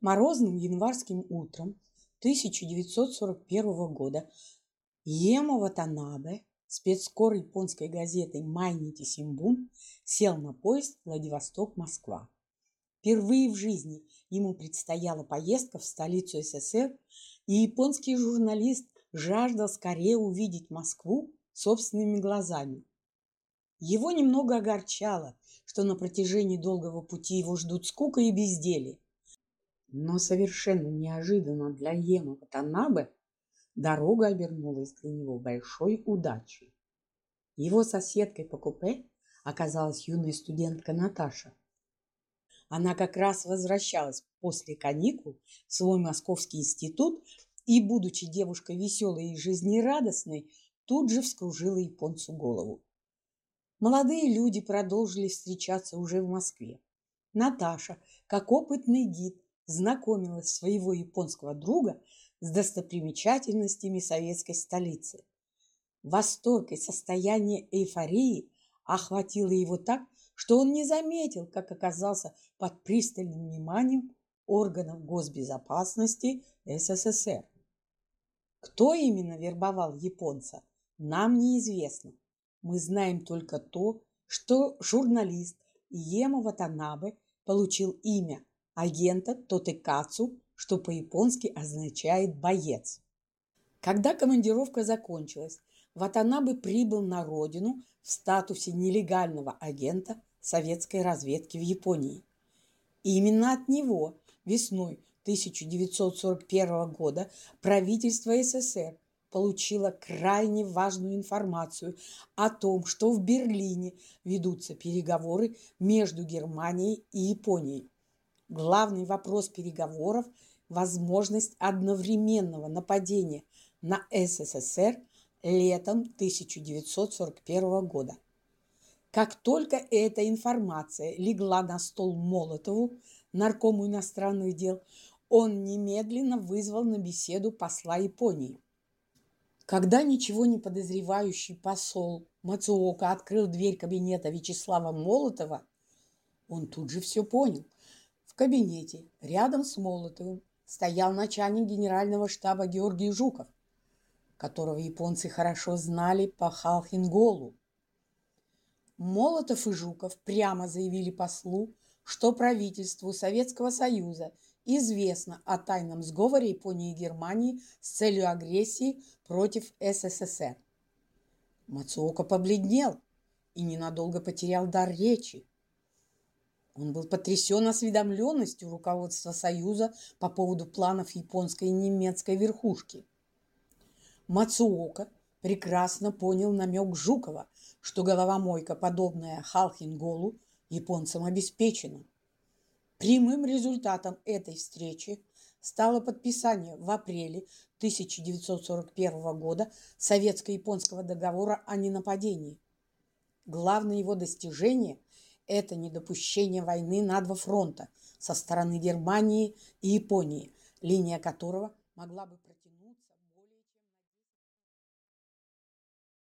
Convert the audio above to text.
Морозным январским утром 1941 года Иемо Ватанабе, спецкор японской газеты «Майнити Симбун», сел на поезд Владивосток-Москва. Впервые в жизни ему предстояла поездка в столицу СССР, и японский журналист жаждал скорее увидеть Москву собственными глазами. Его немного огорчало, что на протяжении долгого пути его ждут скука и безделье. Но совершенно неожиданно для Иемо Ватанабе дорога обернулась для него большой удачей. Его соседкой по купе оказалась юная студентка Наташа. Она как раз возвращалась после каникул в свой московский институт и, будучи девушкой веселой и жизнерадостной, тут же вскружила японцу голову. Молодые люди продолжили встречаться уже в Москве. Наташа, как опытный гид, знакомила своего японского друга с достопримечательностями советской столицы. Восторг и состояние эйфории охватило его так, что он не заметил, как оказался под пристальным вниманием органов госбезопасности СССР. Кто именно вербовал японца, нам неизвестно. Мы знаем только то, что журналист Иемо Ватанабе получил имя агента Тотекацу, что по-японски означает «боец». Когда командировка закончилась, Ватанабе прибыл на родину в статусе нелегального агента советской разведки в Японии. Именно от него весной 1941 года правительство СССР получило крайне важную информацию о том, что в Берлине ведутся переговоры между Германией и Японией. Главный вопрос переговоров – возможность одновременного нападения на СССР летом 1941 года. Как только эта информация легла на стол Молотову, наркому иностранных дел, он немедленно вызвал на беседу посла Японии. Когда ничего не подозревающий посол Мацуока открыл дверь кабинета Вячеслава Молотова, он тут же все понял. В кабинете рядом с Молотовым стоял начальник генерального штаба Георгий Жуков, которого японцы хорошо знали по Халхин-Голу. Молотов и Жуков прямо заявили послу, что правительству Советского Союза известно о тайном сговоре Японии и Германии с целью агрессии против СССР. Мацуока побледнел и ненадолго потерял дар речи. Он был потрясен осведомленностью руководства Союза по поводу планов японской и немецкой верхушки. Мацуока прекрасно понял намек Жукова, что головомойка, подобная Халхин-Голу, японцам обеспечена. Прямым результатом этой встречи стало подписание в апреле 1941 года советско-японского договора о ненападении. Главное его достижение – это недопущение войны на два фронта со стороны Германии и Японии, линия которого могла бы протянуться